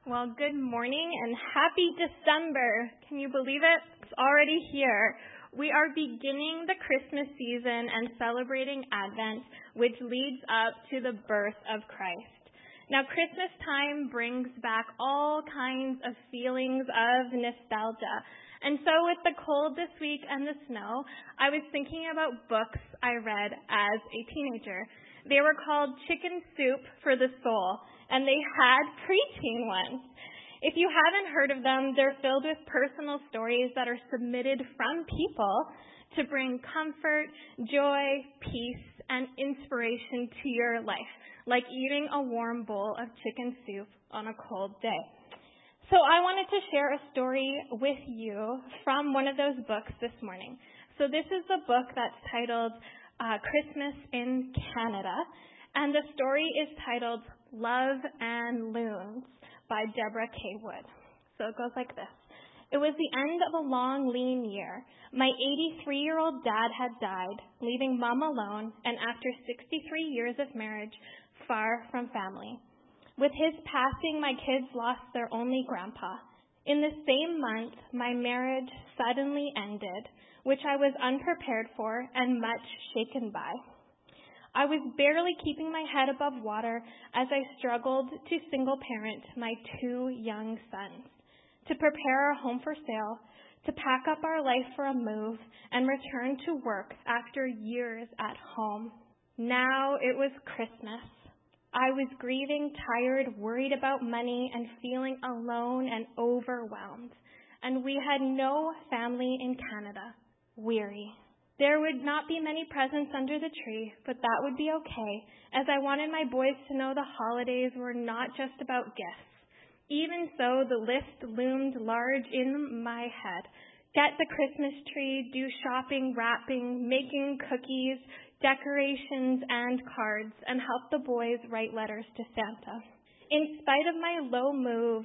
Well, good morning and happy December. Can you believe it? It's already here. We are beginning the Christmas season and celebrating Advent, which leads up to the birth of Christ. Now, Christmas time brings back all kinds of feelings of nostalgia. And so with the cold this week and the snow, I was thinking about books I read as a teenager. They were called Chicken Soup for the Soul, and they had preteen ones. If you haven't heard of them, they're filled with personal stories that are submitted from people to bring comfort, joy, peace, and inspiration to your life, like eating a warm bowl of chicken soup on a cold day. So I wanted to share a story with you from one of those books this morning. So this is the book that's titled Christmas in Canada, and the story is titled Love and Loons by Deborah K. Wood. So it goes like this. It was the end of a long, lean year. My 83-year-old dad had died, leaving Mom alone, and after 63 years of marriage, far from family. With his passing, my kids lost their only grandpa. In the same month, my marriage suddenly ended, which I was unprepared for and much shaken by. I was barely keeping my head above water as I struggled to single parent my two young sons, to prepare our home for sale, to pack up our life for a move, and return to work after years at home. Now it was Christmas. I was grieving, tired, worried about money, and feeling alone and overwhelmed. And we had no family in Canada. Weary. There would not be many presents under the tree, but that would be okay, as I wanted my boys to know the holidays were not just about gifts. Even so, the list loomed large in my head. Get the Christmas tree, do shopping, wrapping, making cookies, decorations, and cards, and help the boys write letters to Santa. In spite of my low mood,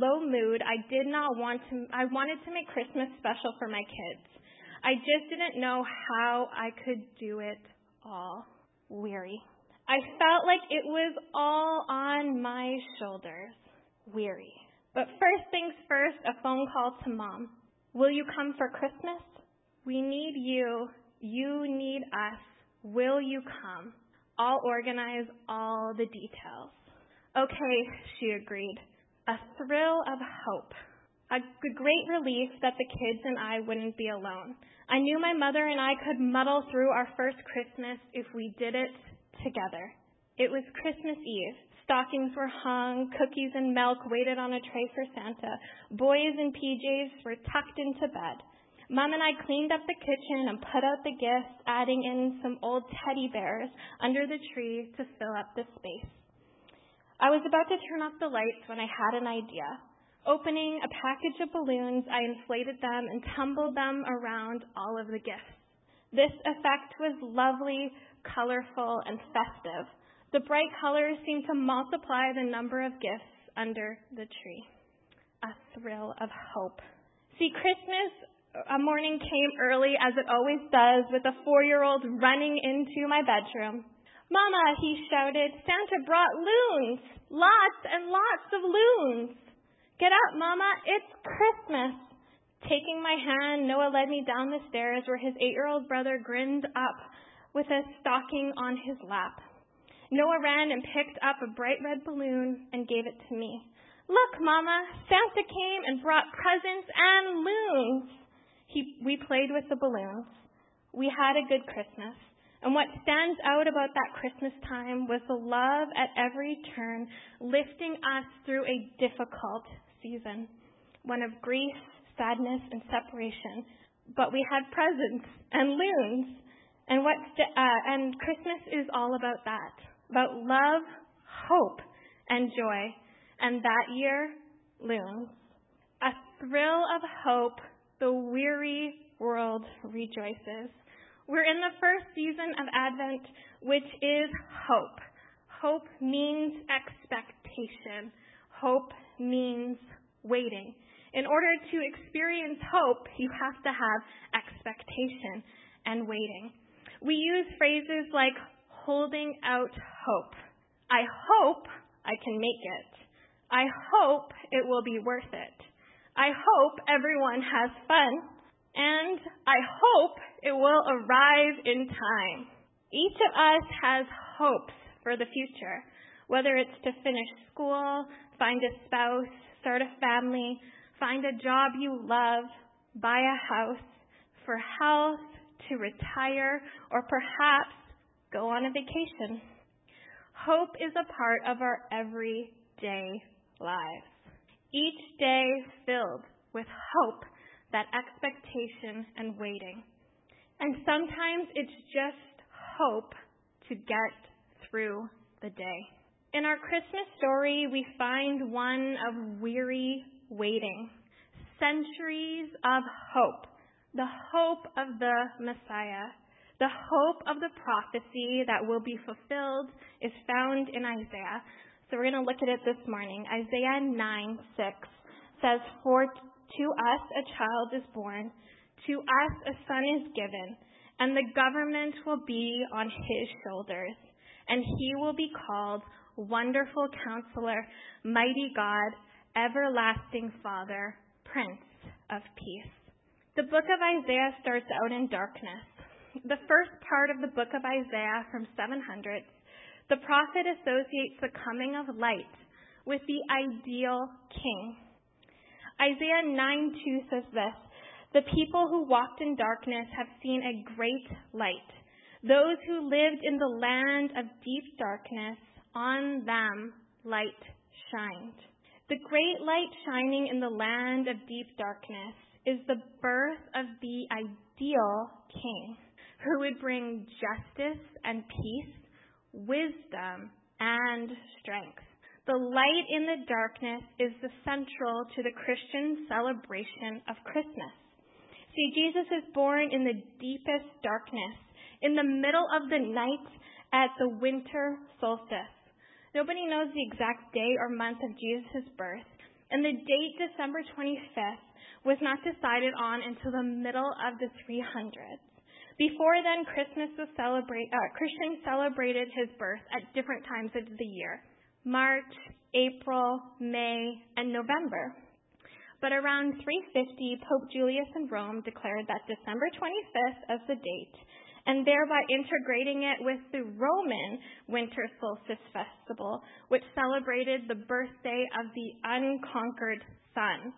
I wanted to make Christmas special for my kids. I just didn't know how I could do it all. Weary. I felt like it was all on my shoulders. Weary. But first things first, a phone call to Mom. Will you come for Christmas? We need you. You need us. Will you come? I'll organize all the details. Okay, she agreed. A thrill of hope. A great relief that the kids and I wouldn't be alone. I knew my mother and I could muddle through our first Christmas if we did it together. It was Christmas Eve. Stockings were hung, cookies and milk waited on a tray for Santa. Boys in PJs were tucked into bed. Mom and I cleaned up the kitchen and put out the gifts, adding in some old teddy bears under the tree to fill up the space. I was about to turn off the lights when I had an idea. Opening a package of balloons, I inflated them and tumbled them around all of the gifts. This effect was lovely, colorful, and festive. The bright colors seemed to multiply the number of gifts under the tree. A thrill of hope. See, Christmas morning came early, as it always does, with a 4-year-old running into my bedroom. Mama, he shouted, Santa brought loons, lots and lots of loons. Get up, Mama, it's Christmas. Taking my hand, Noah led me down the stairs where his 8-year-old brother grinned up with a stocking on his lap. Noah ran and picked up a bright red balloon and gave it to me. Look, Mama, Santa came and brought presents and loons. We played with the balloons. We had a good Christmas. And what stands out about that Christmas time was the love at every turn, lifting us through a difficult season, one of grief, sadness, and separation. But we had presents and loons. And Christmas is all about that, about love, hope, and joy. And that year, loons. A thrill of hope, the weary world rejoices. We're in the first season of Advent, which is hope. Hope means expectation. Hope means waiting. In order to experience hope, you have to have expectation and waiting. We use phrases like holding out hope. I hope I can make it. I hope it will be worth it. I hope everyone has fun, and I hope it will arrive in time. Each of us has hopes for the future, whether it's to finish school, find a spouse, start a family, find a job you love, buy a house, for health, to retire, or perhaps go on a vacation. Hope is a part of our everyday lives. Each day filled with hope, that expectation and waiting. And sometimes it's just hope to get through the day. In our Christmas story, we find one of weary waiting. Centuries of hope. The hope of the Messiah. The hope of the prophecy that will be fulfilled is found in Isaiah. So we're going to look at it this morning. Isaiah 9:6 says, "For to us a child is born, to us a son is given, and the government will be on his shoulders, and he will be called Wonderful Counselor, Mighty God, Everlasting Father, Prince of Peace." The book of Isaiah starts out in darkness. The first part of the book of Isaiah from 700, the prophet associates the coming of light with the ideal king. Isaiah 9:2 says this, "The people who walked in darkness have seen a great light. Those who lived in the land of deep darkness, on them light shined." The great light shining in the land of deep darkness is the birth of the ideal king who would bring justice and peace, wisdom and strength. The light in the darkness is the central to the Christian celebration of Christmas. See, Jesus is born in the deepest darkness, in the middle of the night at the winter solstice. Nobody knows the exact day or month of Jesus' birth, and the date December 25th was not decided on until the middle of the 300s. Before then, Christians celebrated his birth at different times of the year: March, April, May, and November. But around 350, Pope Julius in Rome declared that December 25th as the date, and thereby integrating it with the Roman Winter Solstice Festival, which celebrated the birthday of the unconquered sun,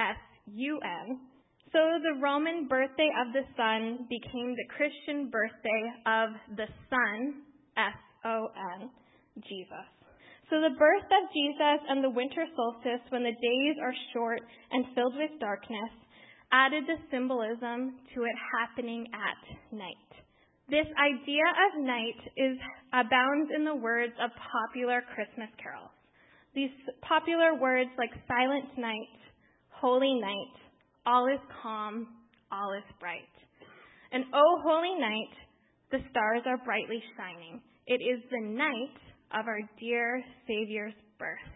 S-U-N. So the Roman birthday of the sun became the Christian birthday of the Son, S-O-N, Jesus. So the birth of Jesus and the winter solstice, when the days are short and filled with darkness, added the symbolism to it happening at night. This idea of night abounds in the words of popular Christmas carols. These popular words like Silent Night, Holy Night, All is calm, all is bright. And oh, holy night, the stars are brightly shining. It is the night of our dear Savior's birth.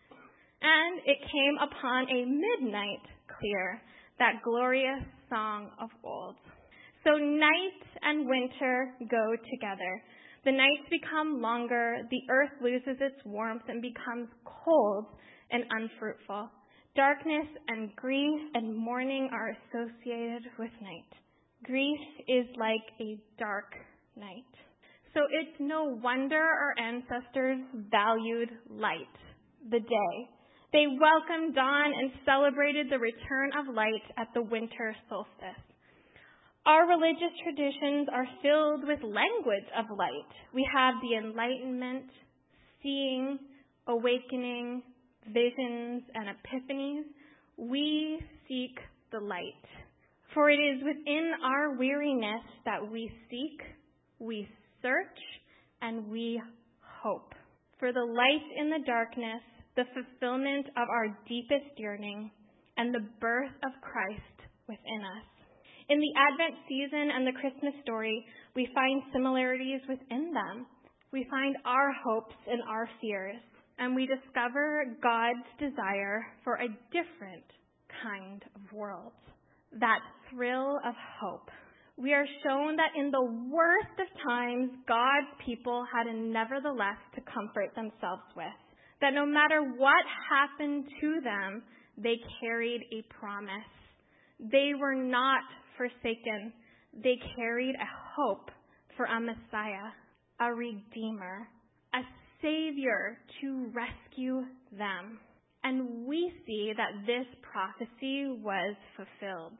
And it came upon a midnight clear, that glorious song of old. So night and winter go together. The nights become longer, the earth loses its warmth and becomes cold and unfruitful. Darkness and grief and mourning are associated with night. Grief is like a dark night. So it's no wonder our ancestors valued light, the day. They welcomed dawn and celebrated the return of light at the winter solstice. Our religious traditions are filled with language of light. We have the Enlightenment, seeing, awakening, visions, and epiphanies. We seek the light. For it is within our weariness that we seek, we search, and we hope. For the light in the darkness, the fulfillment of our deepest yearning, and the birth of Christ within us. In the Advent season and the Christmas story, we find similarities within them. We find our hopes and our fears, and we discover God's desire for a different kind of world, that thrill of hope. We are shown that in the worst of times, God's people had a nevertheless to comfort themselves with. that no matter what happened to them, they carried a promise. They were not forsaken. They carried a hope for a Messiah, a Redeemer, a Savior to rescue them. And we see that this prophecy was fulfilled.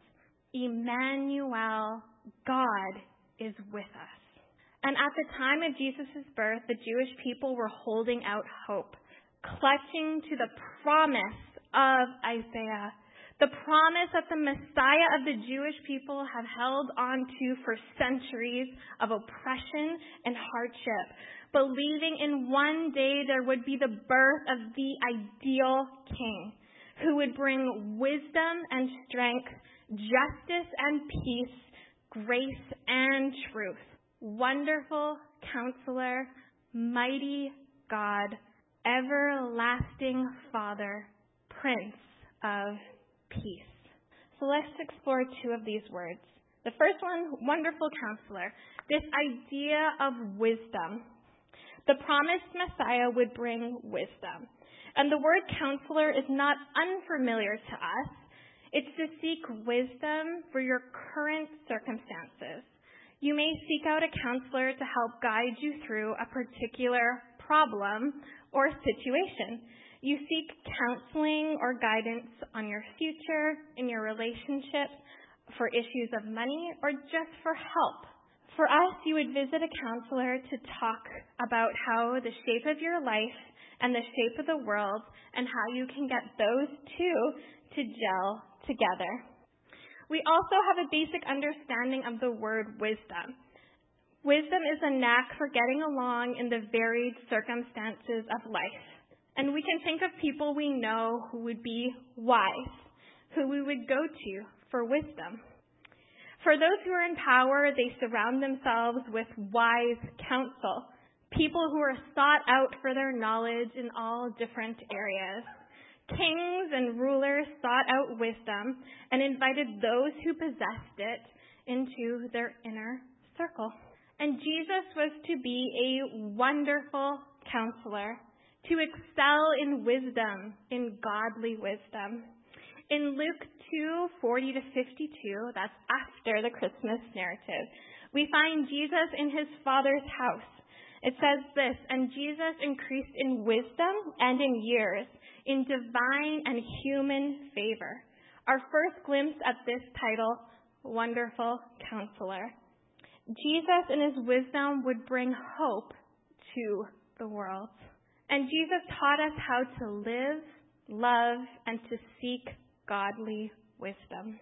Emmanuel, God is with us. And at the time of Jesus' birth, the Jewish people were holding out hope, clutching to the promise of Isaiah, the promise that the Messiah of the Jewish people have held on to for centuries of oppression and hardship, believing in one day there would be the birth of the ideal king who would bring wisdom and strength, justice and peace, grace and truth. Wonderful Counselor, Mighty God, Everlasting Father, Prince of Peace. So let's explore two of these words. The first one, Wonderful Counselor, this idea of wisdom. The promised Messiah would bring wisdom. And the word counselor is not unfamiliar to us. It's to seek wisdom for your current circumstances. You may seek out a counselor to help guide you through a particular problem or situation. You seek counseling or guidance on your future, in your relationships, for issues of money, or just for help. For us, you would visit a counselor to talk about how the shape of your life and the shape of the world and how you can get those two to gel together. We also have a basic understanding of the word wisdom. Wisdom is a knack for getting along in the varied circumstances of life. And we can think of people we know who would be wise, who we would go to for wisdom. For those who are in power, they surround themselves with wise counsel, people who are sought out for their knowledge in all different areas. Kings and rulers sought out wisdom and invited those who possessed it into their inner circle. And Jesus was to be a wonderful counselor, to excel in wisdom, in godly wisdom. In Luke 2:40-52, that's after the Christmas narrative, we find Jesus in his Father's house. It says this, and Jesus increased in wisdom and in years, in divine and human favor. Our first glimpse at this title, Wonderful Counselor. Jesus in his wisdom would bring hope to the world. And Jesus taught us how to live, love, and to seek godly wisdom.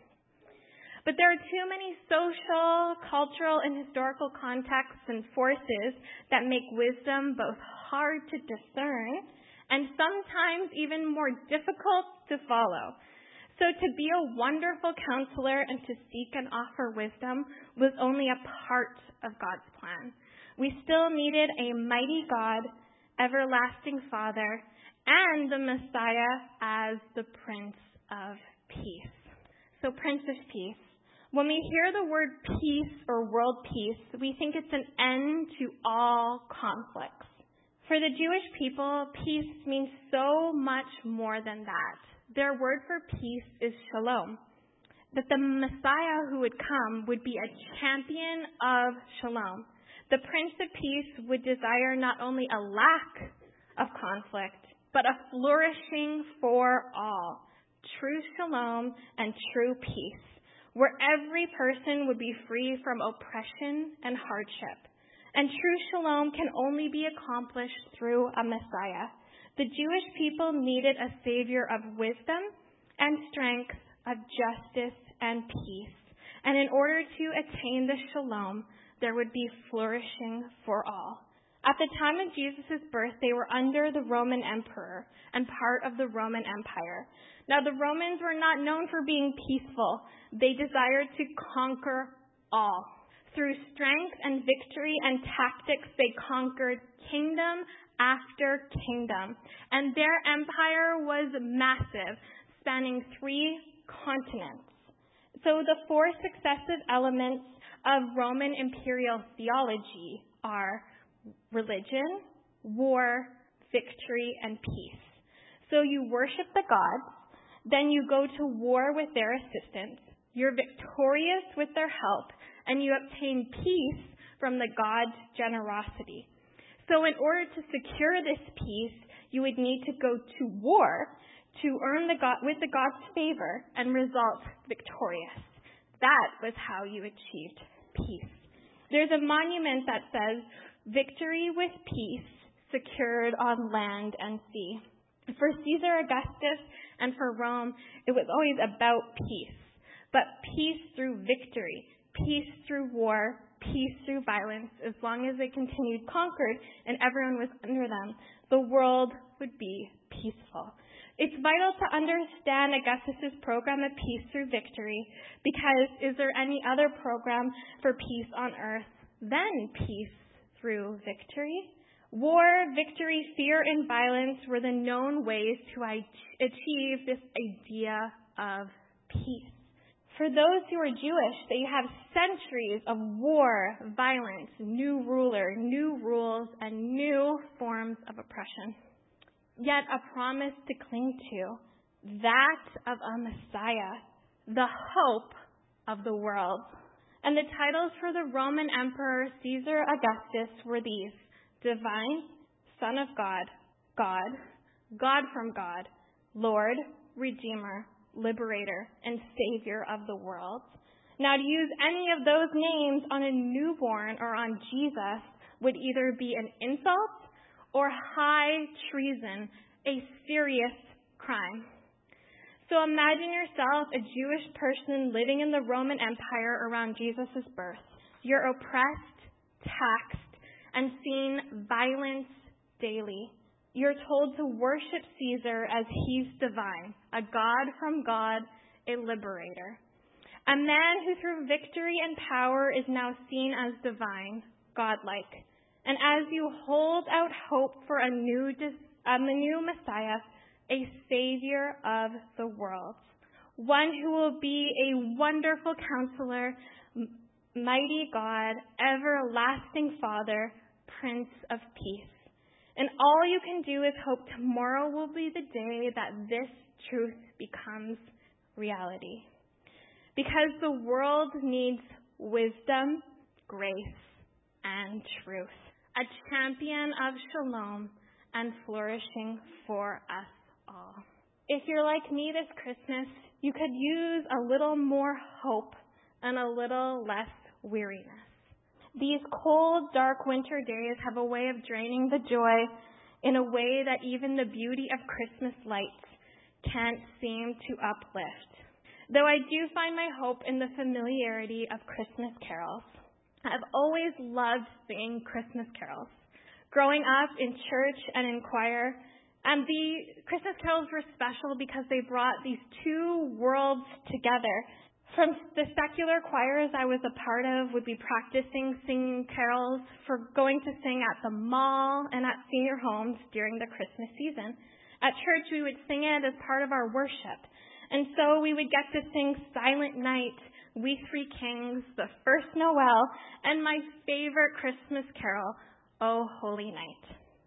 But there are too many social, cultural, and historical contexts and forces that make wisdom both hard to discern and sometimes even more difficult to follow. So to be a wonderful counselor and to seek and offer wisdom was only a part of God's plan. We still needed a mighty God, everlasting Father, and the Messiah as the Prince of Peace. So Prince of Peace. When we hear the word peace or world peace, we think it's an end to all conflicts. For the Jewish people, peace means so much more than that. Their word for peace is shalom. That the Messiah who would come would be a champion of shalom. The Prince of Peace would desire not only a lack of conflict, but a flourishing for all. True shalom and true peace, where every person would be free from oppression and hardship. And true shalom can only be accomplished through a Messiah. The Jewish people needed a Savior of wisdom and strength, of justice and peace. And in order to attain the shalom, there would be flourishing for all. At the time of Jesus' birth, they were under the Roman emperor and part of the Roman Empire. Now, the Romans were not known for being peaceful. They desired to conquer all. Through strength and victory and tactics, they conquered kingdom after kingdom. And their empire was massive, spanning 3 continents. So the 4 successive elements of Roman imperial theology are religion, war, victory, and peace. So you worship the gods, then you go to war with their assistance. You're victorious with their help, and you obtain peace from the God's generosity. So in order to secure this peace, you would need to go to war to earn with the God's favor and result victorious. That was how you achieved peace. There's a monument that says, "Victory with peace secured on land and sea." For Caesar Augustus and for Rome, it was always about peace. But peace through victory, peace through war, peace through violence, as long as they continued conquered and everyone was under them, the world would be peaceful. It's vital to understand Augustus' program of peace through victory, because is there any other program for peace on earth than peace through victory? War, victory, fear, and violence were the known ways to achieve this idea of peace. For those who are Jewish, they have centuries of war, violence, new ruler, new rules, and new forms of oppression. Yet a promise to cling to, that of a Messiah, the hope of the world. And the titles for the Roman Emperor Caesar Augustus were these: Divine, Son of God, God, God from God, Lord, Redeemer, Liberator, and Savior of the world. Now, to use any of those names on a newborn or on Jesus would either be an insult or high treason, a serious crime. So imagine yourself a Jewish person living in the Roman Empire around Jesus' birth. You're oppressed, taxed, and seeing violence daily. You're told to worship Caesar as he's divine, a God from God, a liberator. A man who through victory and power is now seen as divine, godlike. And as you hold out hope for a new Messiah, a Savior of the world, one who will be a wonderful counselor, mighty God, everlasting Father, Prince of Peace. And all you can do is hope tomorrow will be the day that this truth becomes reality. Because the world needs wisdom, grace, and truth. A champion of shalom and flourishing for us all. If you're like me this Christmas, you could use a little more hope and a little less weariness. These cold, dark winter days have a way of draining the joy in a way that even the beauty of Christmas lights can't seem to uplift. Though I do find my hope in the familiarity of Christmas carols. I've always loved singing Christmas carols. Growing up in church and in choir, the Christmas carols were special because they brought these two worlds together. From the secular choirs I was a part of would be practicing singing carols for going to sing at the mall and at senior homes during the Christmas season. At church, we would sing it as part of our worship. And so we would get to sing Silent Night, We Three Kings, The First Noel, and my favorite Christmas carol, O Holy Night.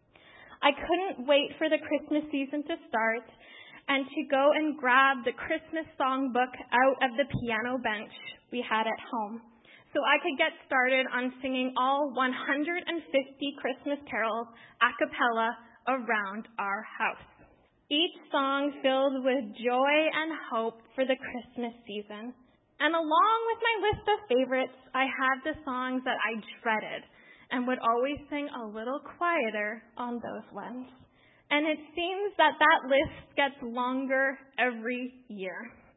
I couldn't wait for the Christmas season to start and to go and grab the Christmas songbook out of the piano bench we had at home, so I could get started on singing all 150 Christmas carols a cappella around our house. Each song filled with joy and hope for the Christmas season. And along with my list of favorites, I have the songs that I dreaded and would always sing a little quieter on those ones. And it seems that list gets longer every year.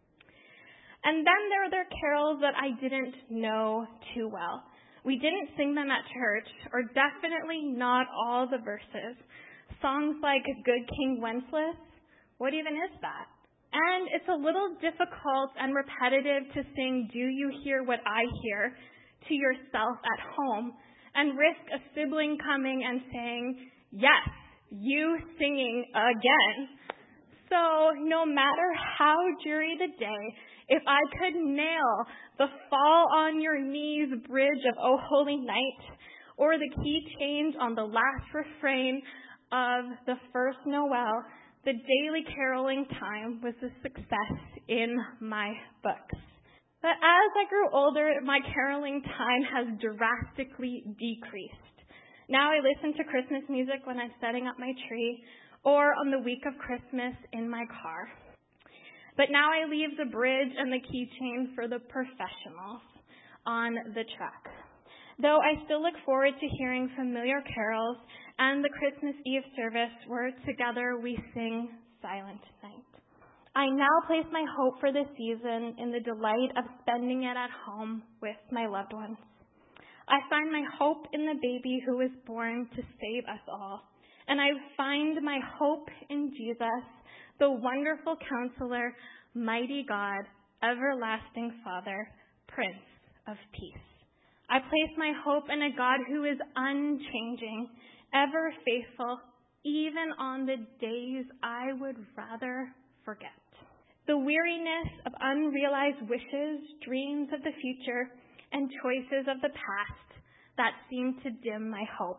And then there are carols that I didn't know too well. We didn't sing them at church, or definitely not all the verses. Songs like Good King Wenceslas, what even is that? And it's a little difficult and repetitive to sing Do You Hear What I Hear to yourself at home and risk a sibling coming and saying, yes, you singing again. So no matter how dreary the day, if I could nail the Fall on Your Knees bridge of O Holy Night or the key change on the last refrain of the first Noel, the daily caroling time was a success in my books. But as I grew older, my caroling time has drastically decreased. Now I listen to Christmas music when I'm setting up my tree or on the week of Christmas in my car. But now I leave the bridge and the keychain for the professionals on the truck. Though I still look forward to hearing familiar carols and the Christmas Eve service where together we sing Silent Night. I now place my hope for this season in the delight of spending it at home with my loved ones. I find my hope in the baby who was born to save us all. And I find my hope in Jesus, the wonderful Counselor, mighty God, everlasting Father, Prince of Peace. I place my hope in a God who is unchanging, ever faithful, even on the days I would rather forget. The weariness of unrealized wishes, dreams of the future, and choices of the past that seem to dim my hope.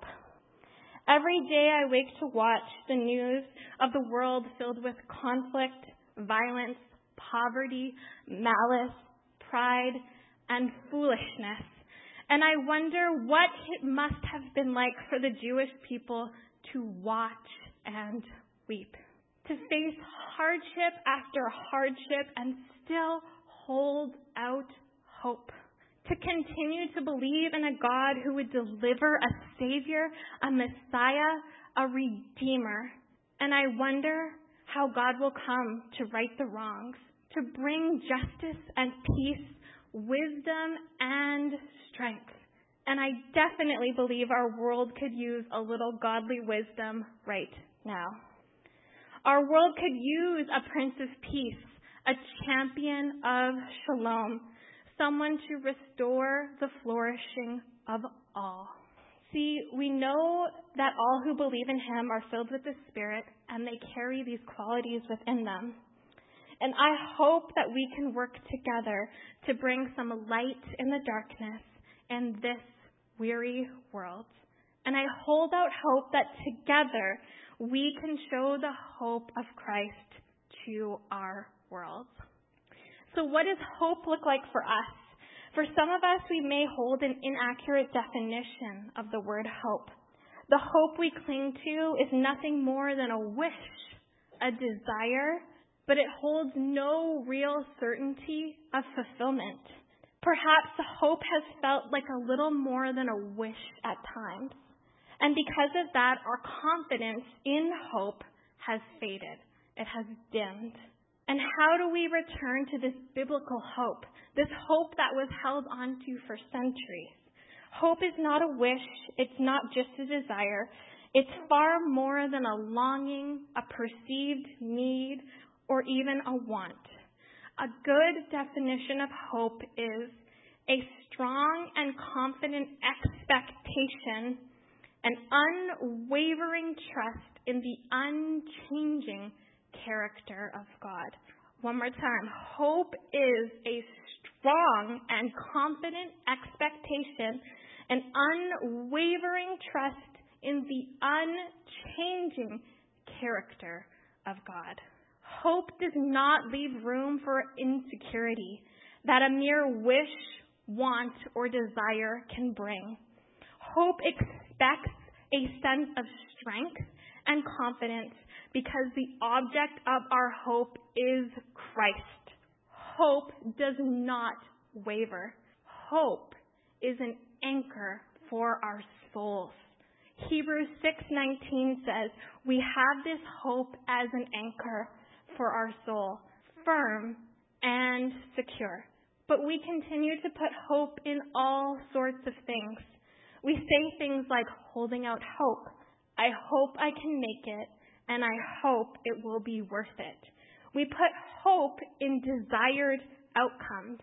Every day I wake to watch the news of the world filled with conflict, violence, poverty, malice, pride, and foolishness. And I wonder what it must have been like for the Jewish people to watch and weep, to face hardship after hardship and still hold out hope, to continue to believe in a God who would deliver a Savior, a Messiah, a Redeemer. And I wonder how God will come to right the wrongs, to bring justice and peace, wisdom and strength. And I definitely believe our world could use a little godly wisdom right now. Our world could use a Prince of Peace, a champion of shalom, someone to restore the flourishing of all. See, we know that all who believe in him are filled with the Spirit, and they carry these qualities within them. And I hope that we can work together to bring some light in the darkness in this weary world. And I hold out hope that together we can show the hope of Christ to our world. So what does hope look like for us? For some of us, we may hold an inaccurate definition of the word hope. The hope we cling to is nothing more than a wish, a desire, but it holds no real certainty of fulfillment. Perhaps the hope has felt like a little more than a wish at times. And because of that, our confidence in hope has faded. It has dimmed. And how do we return to this biblical hope, this hope that was held onto for centuries? Hope is not a wish. It's not just a desire. It's far more than a longing, a perceived need, or even a want. A good definition of hope is a strong and confident expectation, an unwavering trust in the unchanging character of God. One more time. Hope is a strong and confident expectation, an unwavering trust in the unchanging character of God. Hope does not leave room for insecurity that a mere wish, want, or desire can bring. Hope expects a sense of strength and confidence because the object of our hope is Christ. Hope does not waver. Hope is an anchor for our souls. Hebrews 6:19 says, we have this hope as an anchor for our soul, firm and secure. But we continue to put hope in all sorts of things. We say things like holding out hope. I hope I can make it, and I hope it will be worth it. We put hope in desired outcomes.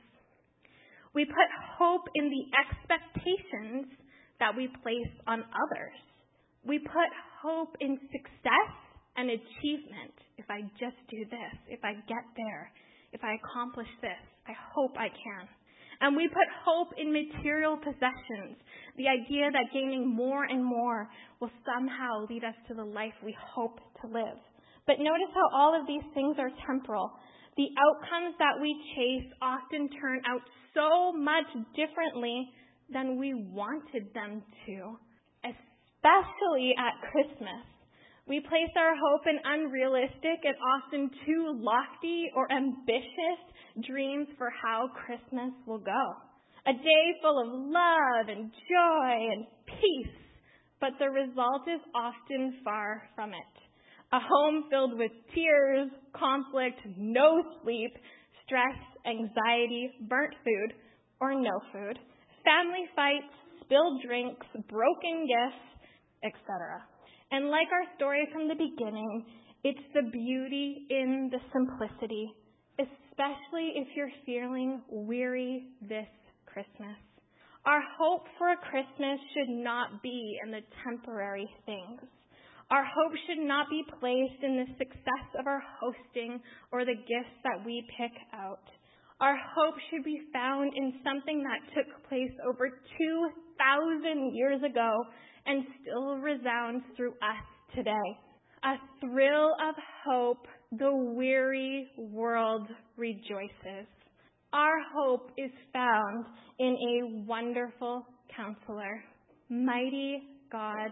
We put hope in the expectations that we place on others. We put hope in success and achievement. If I just do this, if I get there, if I accomplish this, I hope I can. And we put hope in material possessions, the idea that gaining more and more will somehow lead us to the life we hope to live. But notice how all of these things are temporal. The outcomes that we chase often turn out so much differently than we wanted them to, especially at Christmas. We place our hope in unrealistic and often too lofty or ambitious dreams for how Christmas will go. A day full of love and joy and peace, but the result is often far from it. A home filled with tears, conflict, no sleep, stress, anxiety, burnt food or no food, family fights, spilled drinks, broken gifts, etc. And like our story from the beginning, it's the beauty in the simplicity, especially if you're feeling weary this Christmas. Our hope for a Christmas should not be in the temporary things. Our hope should not be placed in the success of our hosting or the gifts that we pick out. Our hope should be found in something that took place over 2,000 years ago and still resounds through us today. A thrill of hope, the weary world rejoices. Our hope is found in a wonderful counselor, mighty God,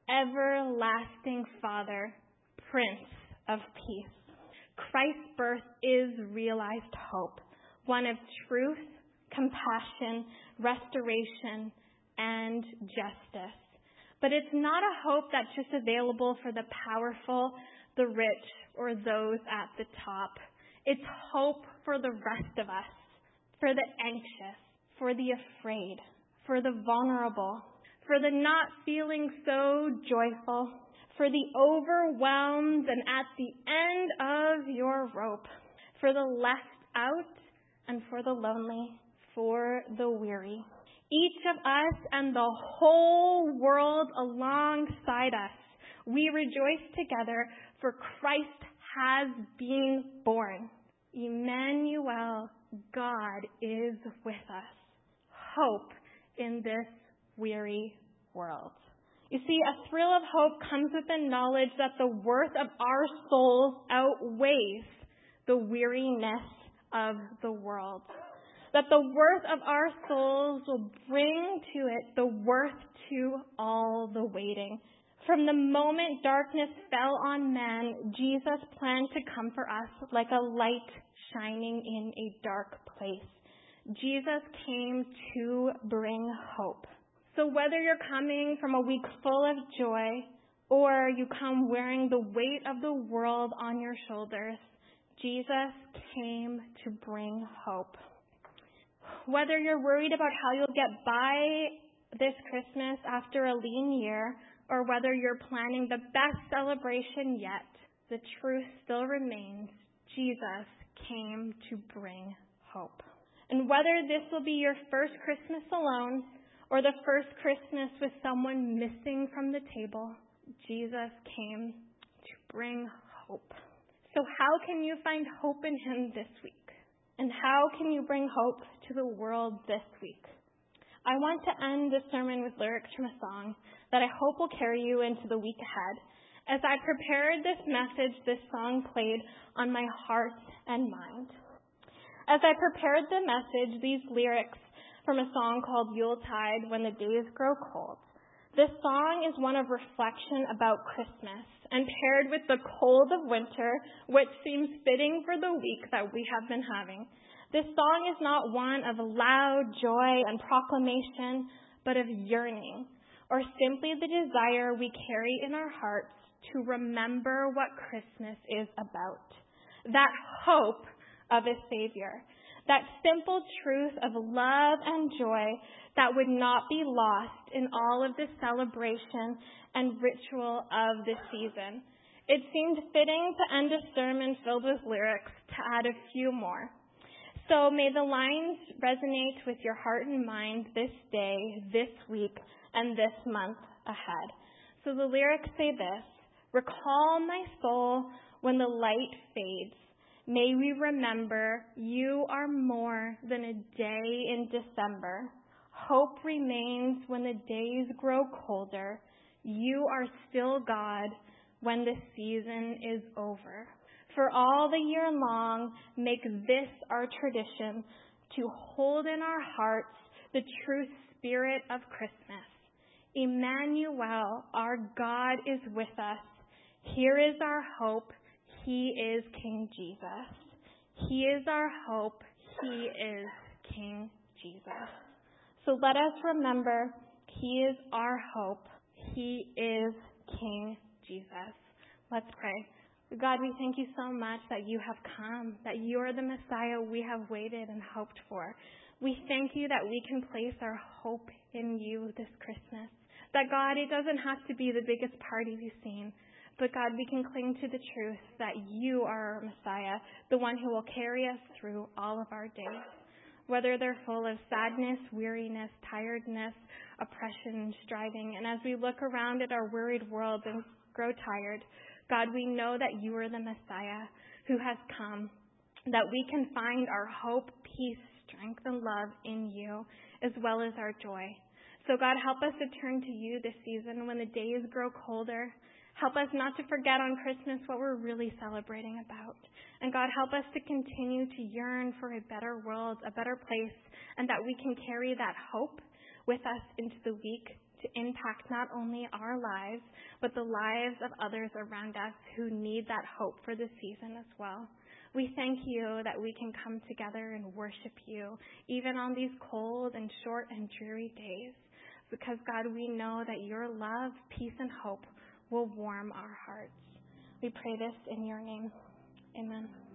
everlasting Father, Prince of Peace. Christ's birth is realized hope, one of truth, compassion, restoration, and justice. But it's not a hope that's just available for the powerful, the rich, or those at the top. It's hope for the rest of us, for the anxious, for the afraid, for the vulnerable, for the not feeling so joyful, for the overwhelmed and at the end of your rope, for the left out and for the lonely, for the weary. Each of us and the whole world alongside us, we rejoice together, for Christ has been born. Emmanuel, God is with us. Hope in this weary world. You see, a thrill of hope comes with the knowledge that the worth of our souls outweighs the weariness of the world. That the worth of our souls will bring to it the worth to all the waiting. From the moment darkness fell on man, Jesus planned to come for us like a light shining in a dark place. Jesus came to bring hope. So whether you're coming from a week full of joy or you come wearing the weight of the world on your shoulders, Jesus came to bring hope. Whether you're worried about how you'll get by this Christmas after a lean year, or whether you're planning the best celebration yet, the truth still remains. Jesus came to bring hope. And whether this will be your first Christmas alone, or the first Christmas with someone missing from the table, Jesus came to bring hope. So how can you find hope in Him this week? And how can you bring hope to the world this week? I want to end this sermon with lyrics from a song that I hope will carry you into the week ahead. As I prepared this message, this song played on my heart and mind. As I prepared the message, these lyrics from a song called Yuletide, When the Days Grow Cold. This song is one of reflection about Christmas, and paired with the cold of winter, which seems fitting for the week that we have been having. This song is not one of loud joy and proclamation, but of yearning, or simply the desire we carry in our hearts to remember what Christmas is about. That hope of a Savior, that simple truth of love and joy that would not be lost in all of the celebration and ritual of the season. It seemed fitting to end a sermon filled with lyrics to add a few more. So may the lines resonate with your heart and mind this day, this week, and this month ahead. So the lyrics say this: recall my soul when the light fades, May we remember you are more than a day in December. Hope remains when the days grow colder. You are still God when the season is over. For all the year long, make this our tradition, to hold in our hearts the true spirit of Christmas. Emmanuel, our God is with us. Here is our hope. He is King Jesus. He is our hope. He is King Jesus. So let us remember, He is our hope. He is King Jesus. Let's pray. God, we thank you so much that you have come, that you are the Messiah we have waited and hoped for. We thank you that we can place our hope in you this Christmas. That, God, it doesn't have to be the biggest party we've seen. But, God, we can cling to the truth that you are our Messiah, the one who will carry us through all of our days. Whether they're full of sadness, weariness, tiredness, oppression, striving. And as we look around at our worried world and grow tired, God, we know that you are the Messiah who has come, that we can find our hope, peace, strength, and love in you, as well as our joy. So, God, help us to turn to you this season when the days grow colder. Help us not to forget on Christmas what we're really celebrating about. And God, help us to continue to yearn for a better world, a better place, and that we can carry that hope with us into the week to impact not only our lives, but the lives of others around us who need that hope for this season as well. We thank you that we can come together and worship you, even on these cold and short and dreary days, because, God, we know that your love, peace, and hope will warm our hearts. We pray this in your name. Amen.